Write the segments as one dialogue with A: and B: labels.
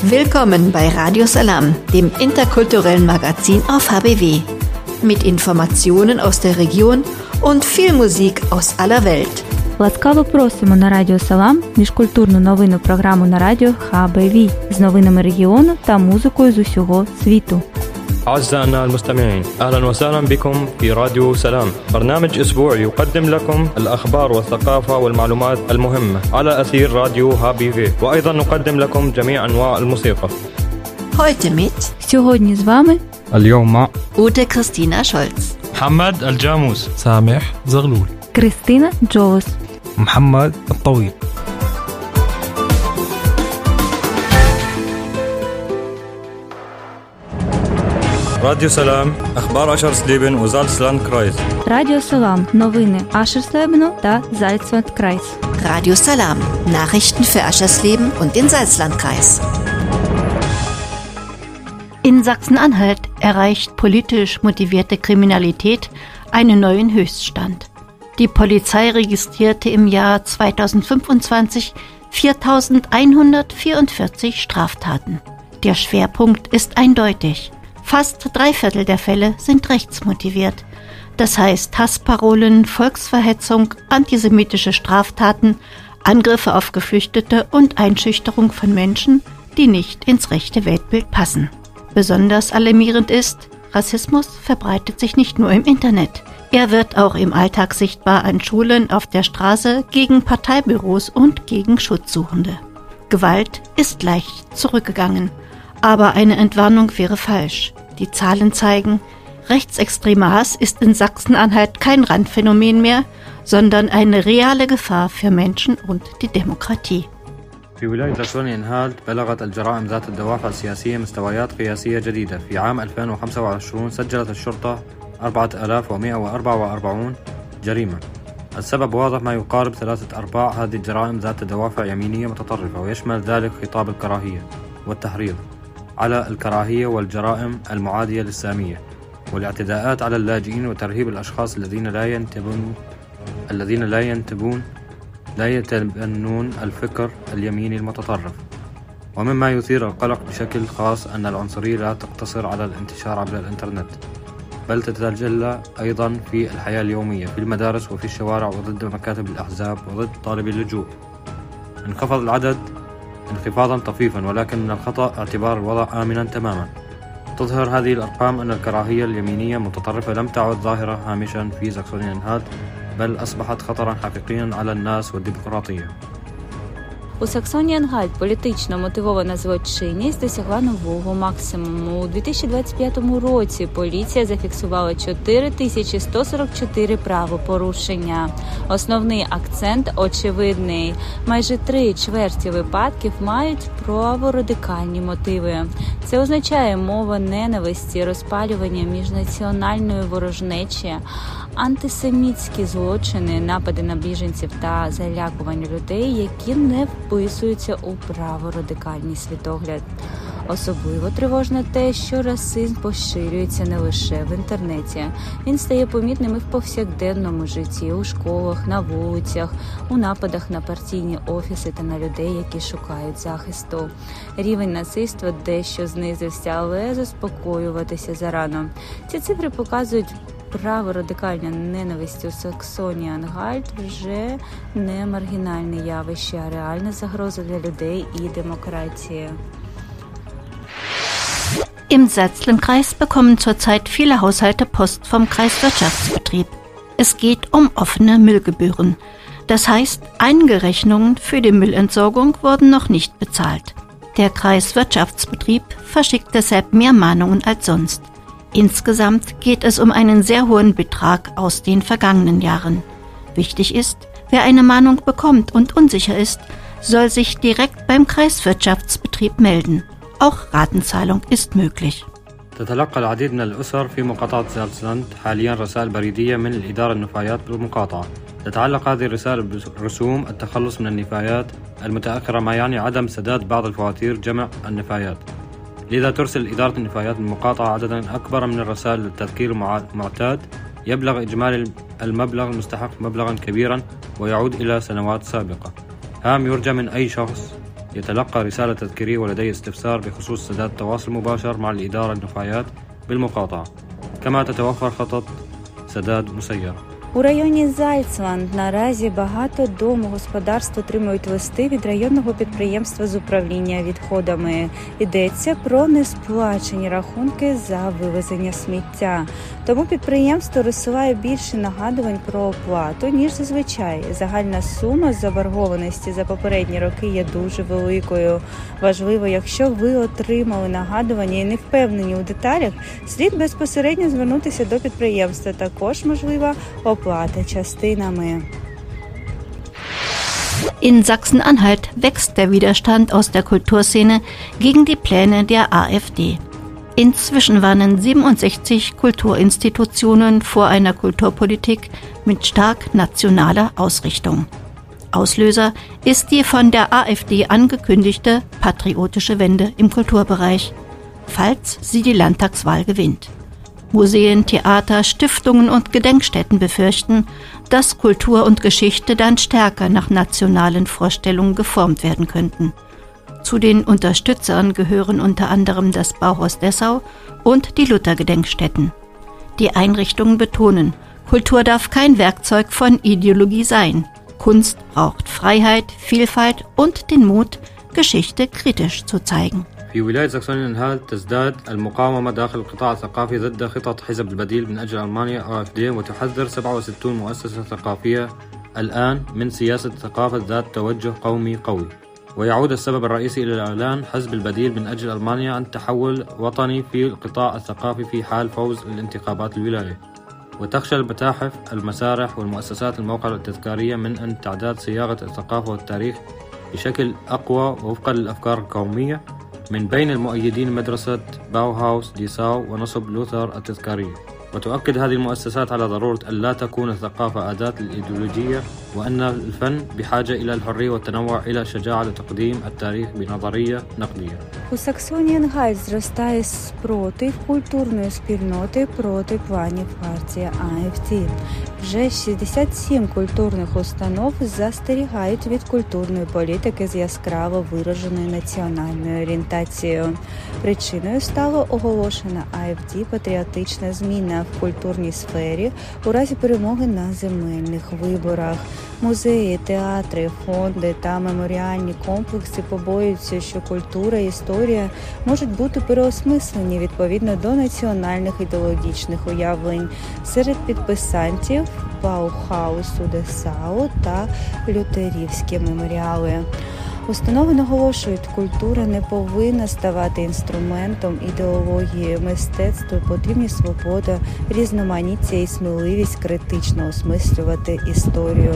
A: Willkommen bei Radio Salam, dem interkulturellen Magazin auf HBW. Mit Informationen aus der Region und viel Musik aus aller Welt.
B: Ласкаво просимо на Радіо Салам, міжкультурну новинну програму на радіо ХБВ з новинами регіону та музикою з усього світу.
C: أعزائنا المستمعين، أهلا وسهلا بكم في راديو سلام، برنامج أسبوعي يقدم لكم الأخبار والثقافة والمعلومات المهمة على أثير راديو HBV، وأيضا نقدم لكم جميع أنواع الموسيقى.
A: Heute mit
B: Сьогодні з вами
D: اليوم مع
A: Ute Christina Scholz,
E: محمد الجاموس،
D: سامح زغلول،
B: Кристина Джолос.
D: محمد الطويل.
C: راديو سلام، أخبار أشرسليبن وزالسلاندكرايز.
B: Радіо Салам, новини Ашерслебену та Зальцвальдкрайс.
A: Radio Salam, Nachrichten für Aschersleben und den Salzlandkreis. In Sachsen-Anhalt erreicht politisch motivierte Kriminalität einen neuen Höchststand. Die Polizei registrierte im Jahr 2025 4.144 Straftaten. Der Schwerpunkt ist eindeutig. Fast 3/4 der Fälle sind rechtsmotiviert. Das heißt Hassparolen, Volksverhetzung, antisemitische Straftaten, Angriffe auf Geflüchtete und Einschüchterung von Menschen, die nicht ins rechte Weltbild passen. Besonders alarmierend ist, Rassismus verbreitet sich nicht nur im Internet. Er wird auch im Alltag sichtbar an Schulen, auf der Straße, gegen Parteibüros und gegen Schutzsuchende. Gewalt ist leicht zurückgegangen. Aber eine Entwarnung wäre falsch. Die Zahlen zeigen, rechtsextremer Hass ist in Sachsen-Anhalt kein Randphänomen mehr, sondern eine reale Gefahr für Menschen und die Demokratie.
F: في ولاية ساكسونيا-أنهالت بلغت الجرائم ذات الدوافع السياسية مستويات قياسية جديدة. في عام 2025 سجلت الشرطة 4144 جريمة. السبب واضح، ما يقارب 3/4 هذه الجرائم ذات دوافع يمينية متطرفة، ويشمل ذلك خطاب الكراهية والتحريض على الكراهية والجرائم المعادية للسامية والاعتداءات على اللاجئين وترهيب الأشخاص الذين لا يتبنون الفكر اليميني المتطرف. ومما يثير القلق بشكل خاص أن العنصرية لا تقتصر على الانتشار عبر الإنترنت، بل تتجلى أيضا في الحياة اليومية، في المدارس وفي الشوارع، وضد مكاتب الأحزاب وضد طالبي اللجوء. انخفض العدد انخفاضا طفيفا، ولكن من الخطأ اعتبار الوضع آمنا تماما. تظهر هذه الأرقام أن الكراهية اليمينية المتطرفة لم تعد ظاهرة هامشا في ساكسونيا-أنهالت، بل أصبحت خطرا حقيقيا على الناس والديمقراطية.
B: У Саксонії-Ангальт політично мотивована злочинність досягла нового максимуму. У 2025 році поліція зафіксувала 4144 правопорушення. Основний акцент очевидний. Майже 3/4 випадків мають праворадикальні мотиви. Це означає мова ненависті, розпалювання міжнаціональної ворожнечі, антисемітські злочини, напади на біженців та залякування людей, які не вписуються у праворадикальний світогляд. Особливо тривожно те, що расизм поширюється не лише в інтернеті. Він стає помітним і в повсякденному житті, у школах, на вулицях, у нападах на партійні офіси та на людей, які шукають захисту. Рівень насильства дещо знизився, але заспокоюватися зарано. Ці цифри показують, праворадикальна ненависть у Саксонії-Ангальт вже не маргінальне явище, а реальна загроза для людей і демократії.
A: Im Salzlandkreis bekommen zurzeit viele Haushalte Post vom Kreiswirtschaftsbetrieb. Es geht um offene Müllgebühren. Das heißt, Eingerechnungen für die Müllentsorgung wurden noch nicht bezahlt. Der Kreiswirtschaftsbetrieb verschickt deshalb mehr Mahnungen als sonst. Insgesamt geht es um einen sehr hohen Betrag aus den vergangenen Jahren. Wichtig ist, wer eine Mahnung bekommt und unsicher ist, soll sich direkt beim Kreiswirtschaftsbetrieb melden. Auch Ratenzahlung ist möglich.
F: تتلقى العديد من الأسر في مقاطعة زالسلاند حاليا رسائل بريدية من الإدارة النفايات بالمقاطعة. تتعلق هذه الرسائل برسوم التخلص من النفايات المتأخرة، ما يعني عدم سداد بعض الفواتير جمع النفايات. لذا ترسل إدارة النفايات بالمقاطعة عددا أكبر من الرسائل للتذكير المعتاد، يبلغ إجمالي المبلغ المستحق مبلغا كبيرا ويعود إلى سنوات سابقة. هام يرجى من أي شخص يتلقى رسالة تذكيرية ولديه استفسار بخصوص سداد تواصل مباشر مع الإدارة النفايات بالمقاطعة، كما تتوفر خطط سداد مسير.
B: У районі Зальцванд наразі багато домогосподарств отримують листи від районного підприємства з управління відходами. Йдеться про несплачені рахунки за вивезення сміття. Тому підприємство розсилає більше нагадувань про оплату, ніж зазвичай. Загальна сума заборгованості за попередні роки є дуже великою. Важливо, якщо ви отримали нагадування і не впевнені у деталях, слід безпосередньо звернутися до підприємства. Також можлива оплата частинами.
A: In Sachsen-Anhalt wächst der Widerstand aus der Kulturszene gegen die Pläne der AfD. Inzwischen warnen 67 Kulturinstitutionen vor einer Kulturpolitik mit stark nationaler Ausrichtung. Auslöser ist die von der AfD angekündigte patriotische Wende im Kulturbereich, falls sie die Landtagswahl gewinnt. Museen, Theater, Stiftungen und Gedenkstätten befürchten, dass Kultur und Geschichte dann stärker nach nationalen Vorstellungen geformt werden könnten. Zu den Unterstützern gehören unter anderem das Bauhaus Dessau und die Luther-Gedenkstätten. Die Einrichtungen betonen, Kultur darf kein Werkzeug von Ideologie sein. Kunst braucht Freiheit, Vielfalt und den Mut, Geschichte kritisch zu zeigen.
F: في ولاية ساكسونيا الأنهال تزداد المقاومة داخل القطاع الثقافي ضد خطط حزب البديل من أجل ألمانيا AfD، وتحذر 67 مؤسسة ثقافية الآن من سياسة ثقافة ذات توجه قومي قوي. ويعود السبب الرئيسي إلى إعلان حزب البديل من أجل ألمانيا عن تحول وطني في القطاع الثقافي في حال فوز الانتخابات الولاية. وتخشى المتاحف، المسارح والمؤسسات الموقع التذكارية من أن تعداد صياغة الثقافة والتاريخ بشكل أقوى وفقا للأفكار القومية من بين المؤيدين مدرسة باوهاوس ديساو ونصب لوثر التذكارية. وتؤكد هذه المؤسسات على ضرورة أن لا تكون الثقافة أداة للإيديولوجية، وأن الفن بحاجة إلى الحرية والتنوع إلى شجاعة لتقديم التاريخ بنظرية نقدية.
B: У Саксонії-Ангальт зростає спротив культурної спільноти проти планів партії AfD. Вже 67 культурних установ застерігають від культурної політики з яскраво вираженою національною орієнтацією. Причиною стало оголошена AfD патріотична зміна в культурній сфері у разі перемоги на земельних виборах. Музеї, театри, фонди та меморіальні комплекси побоюються, що культура і історія можуть бути переосмислені відповідно до національних ідеологічних уявлень. Серед підписантів Баухаусу Десау та лютерівські меморіали. Установи наголошують, культура не повинна ставати інструментом ідеології. Мистецтву потрібні свобода, різноманіття і сміливість критично осмислювати історію.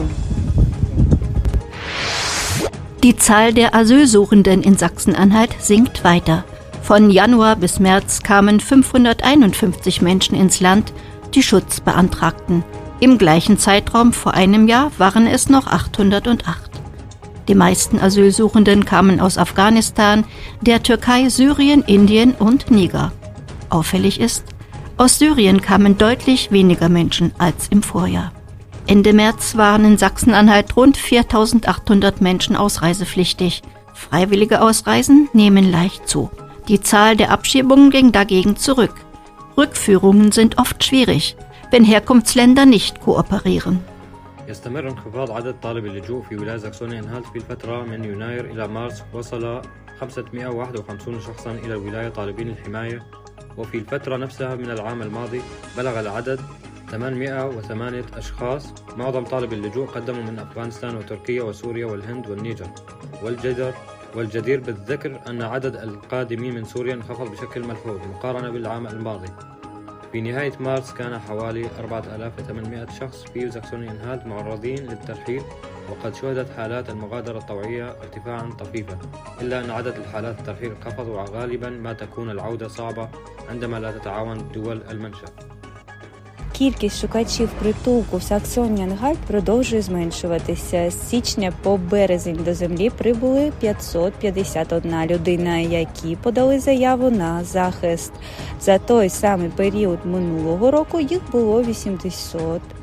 A: Die Zahl der Asylsuchenden in Sachsen-Anhalt sinkt weiter. Von Januar bis März kamen 551 Menschen ins Land, die Schutz beantragten. Im gleichen Zeitraum vor einem Jahr waren es noch 808. Die meisten Asylsuchenden kamen aus Afghanistan, der Türkei, Syrien, Indien und Niger. Auffällig ist, aus Syrien kamen deutlich weniger Menschen als im Vorjahr. Ende März waren in Sachsen-Anhalt rund 4.800 Menschen ausreisepflichtig. Freiwillige Ausreisen nehmen leicht zu. Die Zahl der Abschiebungen ging dagegen zurück. Rückführungen sind oft schwierig, wenn Herkunftsländer nicht kooperieren.
F: يستمر انخفاض عدد طالبي اللجوء في ولاية ساكسونيا أنهالت في الفترة من يناير إلى مارس. وصل 551 شخصا إلى الولاية طالبين الحماية، وفي الفترة نفسها من العام الماضي بلغ العدد 808 أشخاص. معظم طالبي اللجوء قدموا من أفغانستان وتركيا وسوريا والهند والنيجر. والجدير بالذكر أن عدد القادمين من سوريا انخفض بشكل ملحوظ مقارنة بالعام الماضي. في نهاية مارس كان حوالي 4800 شخص في ساكسونيا أنهالت معرضين للترحيل، وقد شهدت حالات المغادرة الطوعية ارتفاعا طفيفا، إلا أن عدد الحالات الترحيل انخفض، وغالبا ما تكون العودة صعبة عندما لا تتعاون دول المنشأ.
B: Кількість шукачів притулку в Саксонії-Ангальт продовжує зменшуватися. З січня по березень до землі прибули 551 людина, які подали заяву на захист. За той самий період минулого року їх було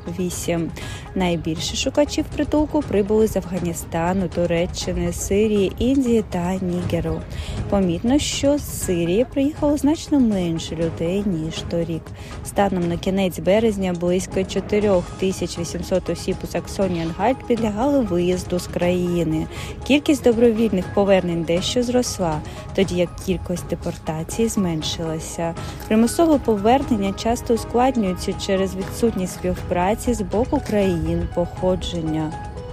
B: 8. Найбільше шукачів притулку прибули з Афганістану, Туреччини, Сирії, Індії та Нігеру. Помітно, що з Сирії приїхало значно менше людей, ніж торік. Станом на кінець березня близько 4800 осіб у Саксонії-Анхальт підлягали виїзду з країни. Кількість добровільних повернень дещо зросла, тоді як кількість депортацій зменшилася. Примусове повернення часто ускладнюються через відсутність співпраці з боку країн походження.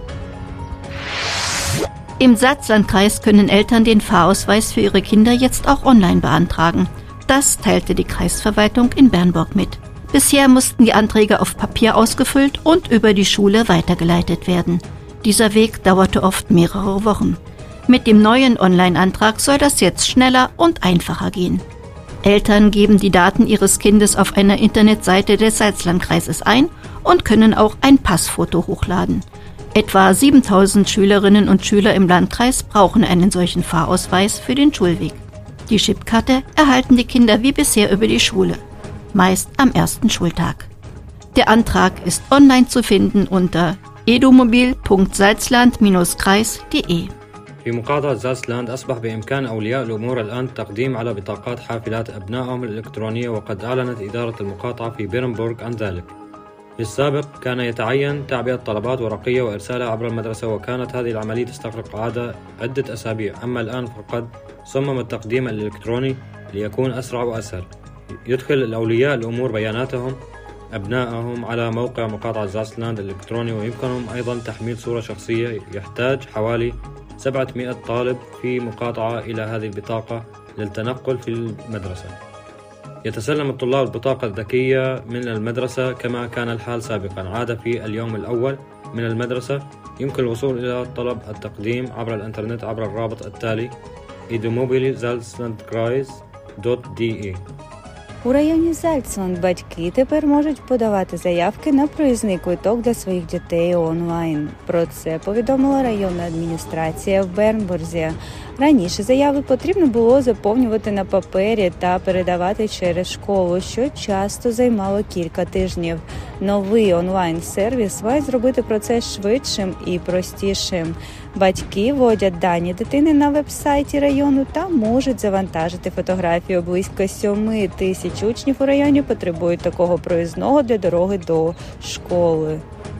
A: Im Salzlandkreis können Eltern den Fahrausweis für ihre Kinder jetzt auch online beantragen. Das teilte die Kreisverwaltung in Bernburg mit. Bisher mussten die Anträge auf Papier ausgefüllt und über die Schule weitergeleitet werden. Dieser Weg dauerte oft mehrere Wochen. Mit dem neuen Online-Antrag soll das jetzt schneller und einfacher gehen. Eltern geben die Daten ihres Kindes auf einer Internetseite des Salzlandkreises ein und können auch ein Passfoto hochladen. Etwa 7000 Schülerinnen und Schüler im Landkreis brauchen einen solchen Fahrausweis für den Schulweg. Die Chipkarte erhalten die Kinder wie bisher über die Schule, meist am ersten Schultag. Der Antrag ist online zu finden unter edumobil.salzland-kreis.de.
F: في مقاطعة زالسلاند أصبح بإمكان أولياء الأمور الآن التقديم على بطاقات حافلات أبنائهم الإلكترونية، وقد أعلنت إدارة المقاطعة في بيرنبورغ عن ذلك. في السابق كان يتعين تعبئة طلبات ورقية وإرسالها عبر المدرسة، وكانت هذه العملية تستغرق عدة أسابيع، أما الآن فقد صمم التقديم الإلكتروني ليكون أسرع وأسهل. يدخل الأولياء الأمور بياناتهم أبنائهم على موقع مقاطعة زالسلاند الإلكتروني، ويمكنهم أيضا تحميل صورة شخصية. يحتاج حوالي 700 طالب في مقاطعة إلى هذه البطاقة للتنقل في المدرسة. يتسلم الطلاب البطاقة الذكية من المدرسة كما كان الحال سابقا. عادة في اليوم الأول من المدرسة يمكن الوصول إلى طلب التقديم عبر الإنترنت عبر الرابط التالي edumobilsalzlandkreis.de.
B: У районі Зальцланд батьки тепер можуть подавати заявки на проїзний квиток для своїх дітей онлайн. Про це повідомила районна адміністрація в Бернбурзі. Раніше заяви потрібно було заповнювати на папері та передавати через школу, що часто займало кілька тижнів. Новий онлайн-сервіс має зробити процес швидшим і простішим. Батьки вводять дані дитини на веб-сайті району та можуть завантажити фотографію. Близько 7000 учнів у районі потребують такого проїзного для дороги до школи.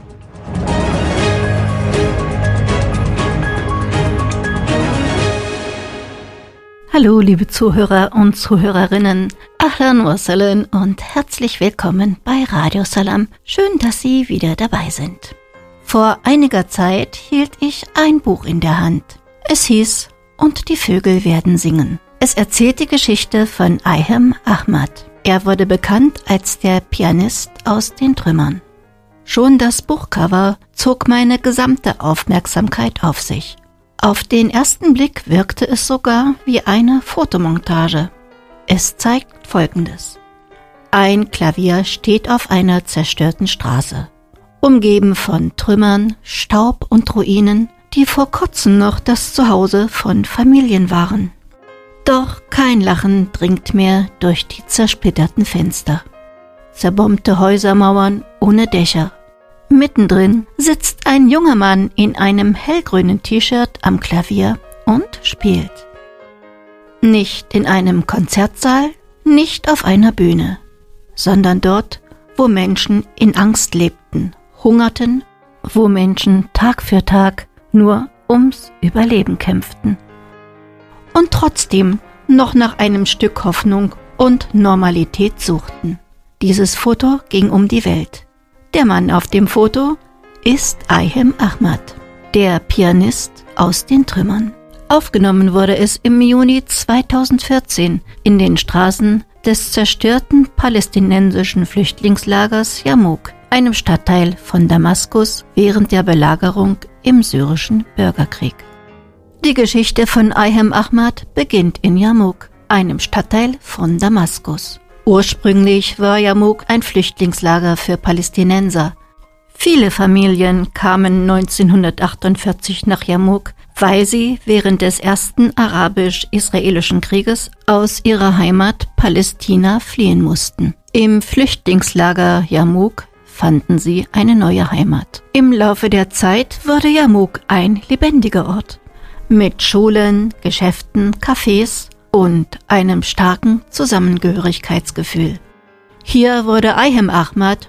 A: Hallo, liebe Zuhörer und Zuhörerinnen. Ahlan wa sahlan und herzlich willkommen bei Radio Salam. Schön, dass Sie wieder dabei sind. Vor einiger Zeit hielt ich ein Buch in der Hand. Es hieß Und die Vögel werden singen. Es erzählt die Geschichte von Ayhem Ahmad. Er wurde bekannt als der Pianist aus den Trümmern. Schon das Buchcover zog meine gesamte Aufmerksamkeit auf sich. Auf den ersten Blick wirkte es sogar wie eine Fotomontage. Es zeigt Folgendes. Ein Klavier steht auf einer zerstörten Straße, umgeben von Trümmern, Staub und Ruinen, die vor kurzem noch das Zuhause von Familien waren. Doch kein Lachen dringt mehr durch die zersplitterten Fenster. Zerbombte Häusermauern ohne Dächer. Mittendrin sitzt ein junger Mann in einem hellgrünen T-Shirt am Klavier und spielt. Nicht in einem Konzertsaal, nicht auf einer Bühne, sondern dort, wo Menschen in Angst lebten, hungerten, wo Menschen Tag für Tag nur ums Überleben kämpften. Und trotzdem noch nach einem Stück Hoffnung und Normalität suchten. Dieses Foto ging um die Welt. Der Mann auf dem Foto ist Ayhem Ahmad, der Pianist aus den Trümmern. Aufgenommen wurde es im Juni 2014 in den Straßen des zerstörten palästinensischen Flüchtlingslagers Yarmouk, einem Stadtteil von Damaskus während der Belagerung im syrischen Bürgerkrieg. Die Geschichte von Ayhem Ahmad beginnt in Yarmouk, einem Stadtteil von Damaskus. Ursprünglich war Yarmouk ein Flüchtlingslager für Palästinenser. Viele Familien kamen 1948 nach Yarmouk, weil sie während des ersten arabisch-israelischen Krieges aus ihrer Heimat Palästina fliehen mussten. Im Flüchtlingslager Yarmouk fanden sie eine neue Heimat. Im Laufe der Zeit wurde Yarmouk ein lebendiger Ort mit Schulen, Geschäften, Cafés und einem starken Zusammengehörigkeitsgefühl. Hier wurde Ayhem Ahmad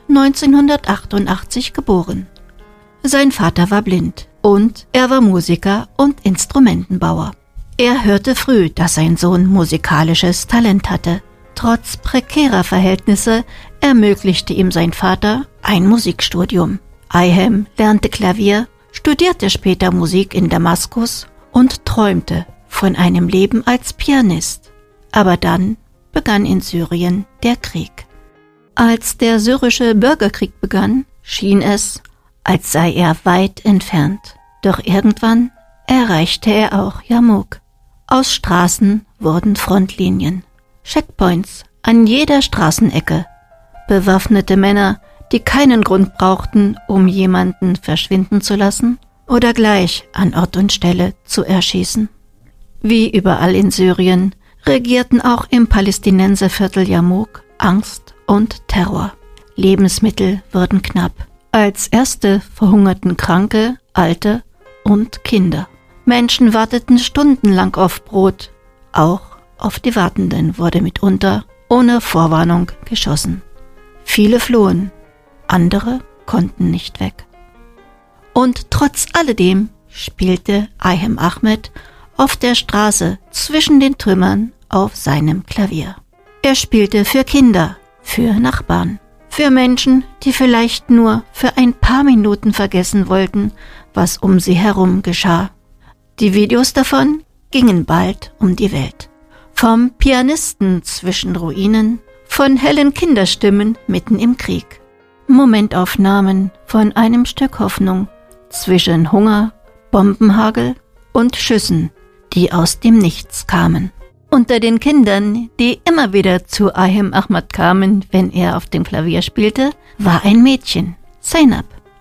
A: 1988 geboren. Sein Vater war blind und er war Musiker und Instrumentenbauer. Er hörte früh, dass sein Sohn musikalisches Talent hatte. Trotz prekärer Verhältnisse ermöglichte ihm sein Vater ein Musikstudium. Ayhem lernte Klavier, studierte später Musik in Damaskus und träumte von einem Leben als Pianist. Aber dann begann in Syrien der Krieg. Als der syrische Bürgerkrieg begann, schien es, als sei er weit entfernt. Doch irgendwann erreichte er auch Yarmouk. Aus Straßen wurden Frontlinien. Checkpoints an jeder Straßenecke. Bewaffnete Männer, die keinen Grund brauchten, um jemanden verschwinden zu lassen oder gleich an Ort und Stelle zu erschießen. Wie überall in Syrien regierten auch im Palästinenserviertel Yarmouk Angst und Terror. Lebensmittel wurden knapp. Als erste verhungerten Kranke, Alte und Kinder. Menschen warteten stundenlang auf Brot. Auch auf die Wartenden wurde mitunter ohne Vorwarnung geschossen. Viele flohen, andere konnten nicht weg. Und trotz alledem spielte Ayhem Ahmad auf der Straße zwischen den Trümmern auf seinem Klavier. Er spielte für Kinder, für Nachbarn, für Menschen, die vielleicht nur für ein paar Minuten vergessen wollten, was um sie herum geschah. Die Videos davon gingen bald um die Welt. Vom Pianisten zwischen Ruinen, von hellen Kinderstimmen mitten im Krieg. Momentaufnahmen von einem Stück Hoffnung zwischen Hunger, Bombenhagel und Schüssen, die aus dem Nichts kamen. Unter den Kindern, die immer wieder zu Ayhem Ahmad kamen, wenn er auf dem Klavier spielte, war ein Mädchen, Zainab.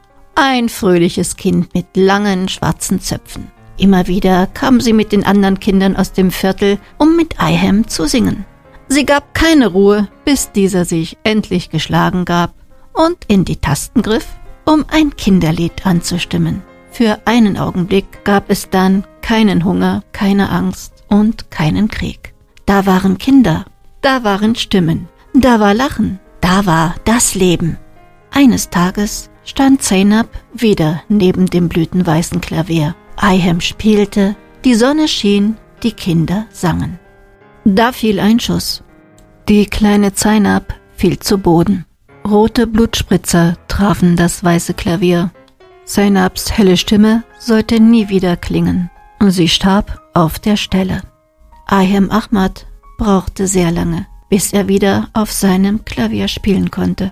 A: Ein fröhliches Kind mit langen schwarzen Zöpfen. Immer wieder kam sie mit den anderen Kindern aus dem Viertel, um mit Ayhem zu singen. Sie gab keine Ruhe, bis dieser sich endlich geschlagen gab und in die Tasten griff, um ein Kinderlied anzustimmen. Für einen Augenblick gab es dann keinen Hunger, keine Angst und keinen Krieg. Da waren Kinder, da waren Stimmen, da war Lachen, da war das Leben. Eines Tages stand Zainab wieder neben dem blütenweißen Klavier. Ayhem spielte, die Sonne schien, die Kinder sangen. Da fiel ein Schuss. Die kleine Zainab fiel zu Boden. Rote Blutspritzer trafen das weiße Klavier. Zainabs helle Stimme sollte nie wieder klingen. Sie starb auf der Stelle. Ayhem Ahmad brauchte sehr lange, bis er wieder auf seinem Klavier spielen konnte.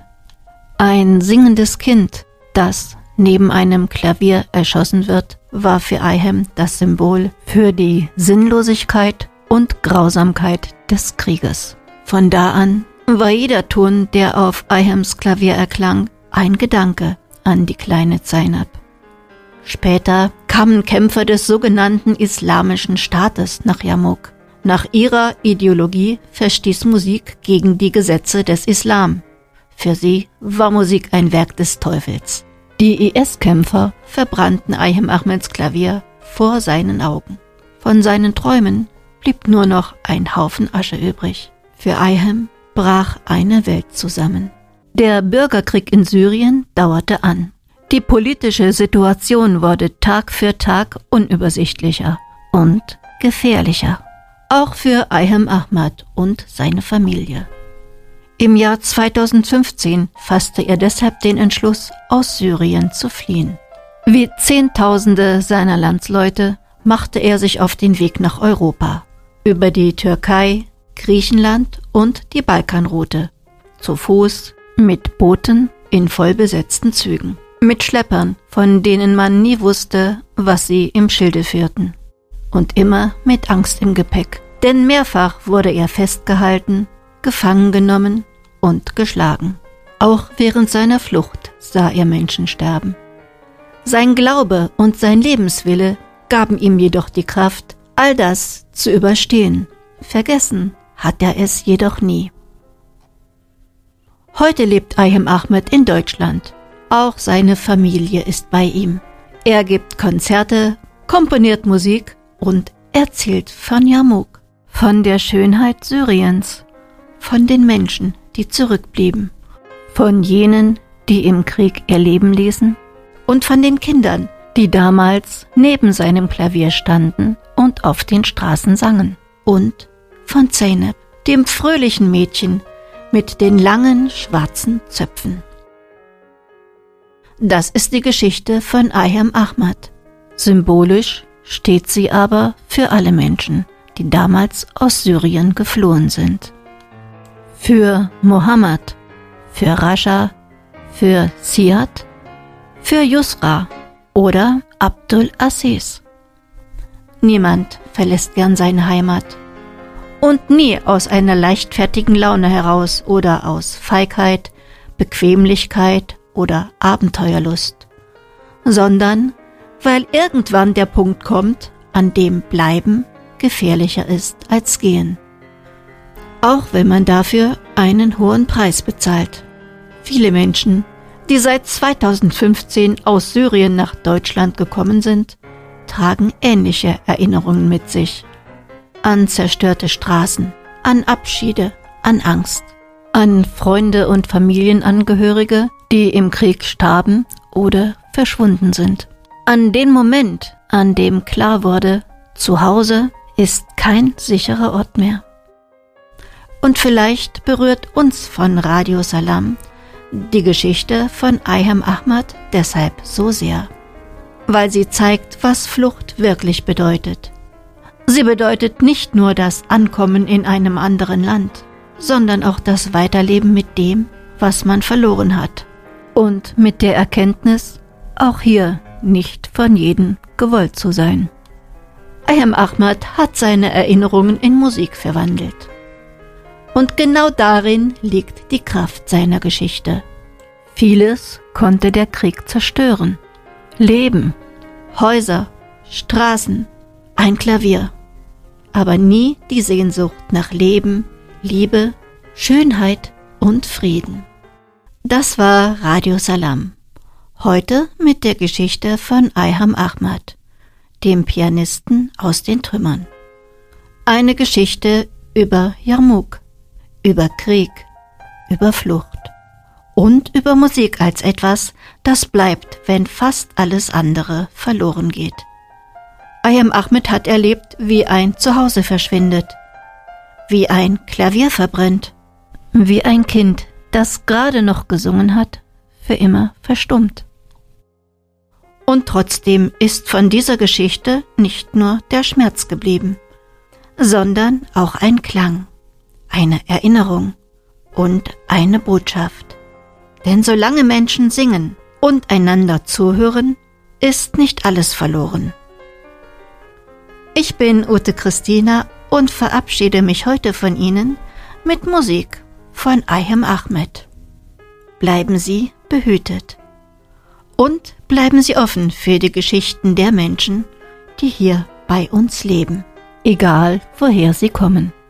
A: Ein singendes Kind, das neben einem Klavier erschossen wird, war für Ayhem das Symbol für die Sinnlosigkeit und Grausamkeit des Krieges. Von da an war jeder Ton, der auf Ayhems Klavier erklang, ein Gedanke an die kleine Zainab. Später kamen Kämpfer des sogenannten Islamischen Staates nach Yarmouk. Nach ihrer Ideologie verstieß Musik gegen die Gesetze des Islam. Für sie war Musik ein Werk des Teufels. Die IS-Kämpfer verbrannten Ayhem Ahmads Klavier vor seinen Augen. Von seinen Träumen blieb nur noch ein Haufen Asche übrig. Für Ayhem brach eine Welt zusammen. Der Bürgerkrieg in Syrien dauerte an. Die politische Situation wurde Tag für Tag unübersichtlicher und gefährlicher. Auch für Ayhem Ahmad und seine Familie. Im Jahr 2015 fasste er deshalb den Entschluss, aus Syrien zu fliehen. Wie Zehntausende seiner Landsleute machte er sich auf den Weg nach Europa, über die Türkei, Griechenland und die Balkanroute, zu Fuß, mit Booten in vollbesetzten Zügen, mit Schleppern, von denen man nie wusste, was sie im Schilde führten, und immer mit Angst im Gepäck, denn mehrfach wurde er festgehalten, gefangen genommen und geschlagen. Auch während seiner Flucht sah er Menschen sterben. Sein Glaube und sein Lebenswille gaben ihm jedoch die Kraft, all das zu überstehen. Vergessen hat er es jedoch nie. Heute lebt Ayhem Ahmed in Deutschland. Auch seine Familie ist bei ihm. Er gibt Konzerte, komponiert Musik und erzählt von Yarmouk, von der Schönheit Syriens, von den Menschen, die zurückblieben, von jenen, die im Krieg ihr Leben ließen und von den Kindern, die damals neben seinem Klavier standen und auf den Straßen sangen. Und von Zeynep, dem fröhlichen Mädchen mit den langen schwarzen Zöpfen. Das ist die Geschichte von Ayhem Ahmed. Symbolisch steht sie aber für alle Menschen, die damals aus Syrien geflohen sind. Für Mohammed, für Rasha, für Siad, für Yusra oder Abdul Aziz. Niemand verlässt gern seine Heimat. Und nie aus einer leichtfertigen Laune heraus oder aus Feigheit, Bequemlichkeit oder Abenteuerlust, sondern weil irgendwann der Punkt kommt, an dem Bleiben gefährlicher ist als Gehen. Auch wenn man dafür einen hohen Preis bezahlt. Viele Menschen, die seit 2015 aus Syrien nach Deutschland gekommen sind, tragen ähnliche Erinnerungen mit sich. An zerstörte Straßen, an Abschiede, an Angst, an Freunde und Familienangehörige, die im Krieg starben oder verschwunden sind. An den Moment, an dem klar wurde, zu Hause ist kein sicherer Ort mehr. Und vielleicht berührt uns von Radio Salam die Geschichte von Ayhem Ahmed deshalb so sehr, weil sie zeigt, was Flucht wirklich bedeutet. Sie bedeutet nicht nur das Ankommen in einem anderen Land, sondern auch das Weiterleben mit dem, was man verloren hat. Und mit der Erkenntnis, auch hier nicht von jedem gewollt zu sein. Ayhem Ahmed hat seine Erinnerungen in Musik verwandelt. Und genau darin liegt die Kraft seiner Geschichte. Vieles konnte der Krieg zerstören. Leben, Häuser, Straßen, ein Klavier. Aber nie die Sehnsucht nach Leben, Liebe, Schönheit und Frieden. Das war Radio Salam. Heute mit der Geschichte von Ayhem Ahmed, dem Pianisten aus den Trümmern. Eine Geschichte über Yarmouk, über Krieg, über Flucht und über Musik als etwas, das bleibt, wenn fast alles andere verloren geht. Ayhem Ahmed hat erlebt, wie ein Zuhause verschwindet, wie ein Klavier verbrennt, wie ein Kind, das gerade noch gesungen hat, für immer verstummt. Und trotzdem ist von dieser Geschichte nicht nur der Schmerz geblieben, sondern auch ein Klang, eine Erinnerung und eine Botschaft. Denn solange Menschen singen und einander zuhören, ist nicht alles verloren. Ich bin Ute Christina und verabschiede mich heute von Ihnen mit Musik von Ayhem Ahmed. Bleiben Sie behütet und bleiben Sie offen für die Geschichten der Menschen, die hier bei uns leben, egal woher sie kommen.